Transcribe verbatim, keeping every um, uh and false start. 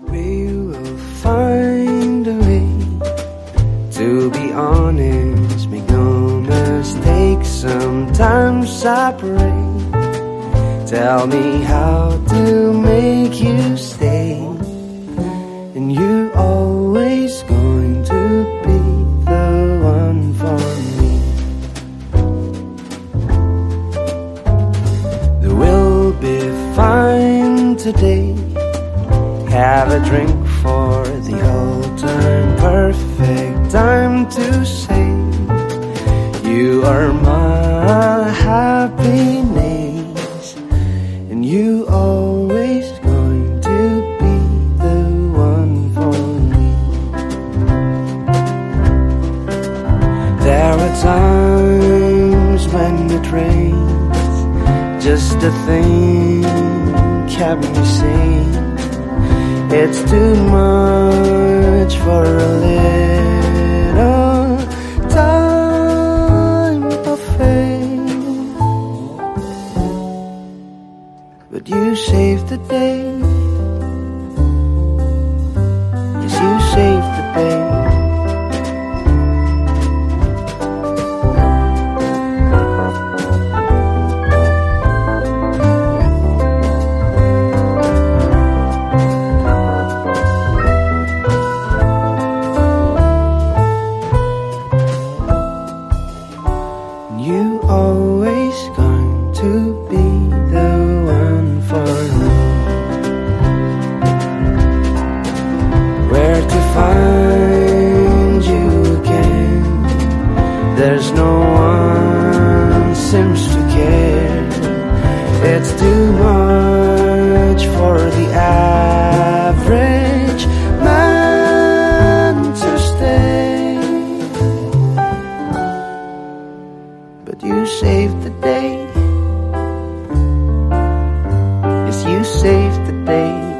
We will find a way. To be honest, make no mistake, sometimes I pray. Tell me how to make you stay, and you always going to be the one for me. There will be fine today. Have a drink for the whole time. Perfect time to say you are my happiness, and you always going to be the one for me. There are times when it rains, just a thing kept me sane. It's too much for a little time of fame, but you saved the day. Yes, you saved the day. You always going to be the one for me. Where to find you again? There's no one seems to care. It's too much for the average man to stay, but you saved the day. Yes, you saved the day.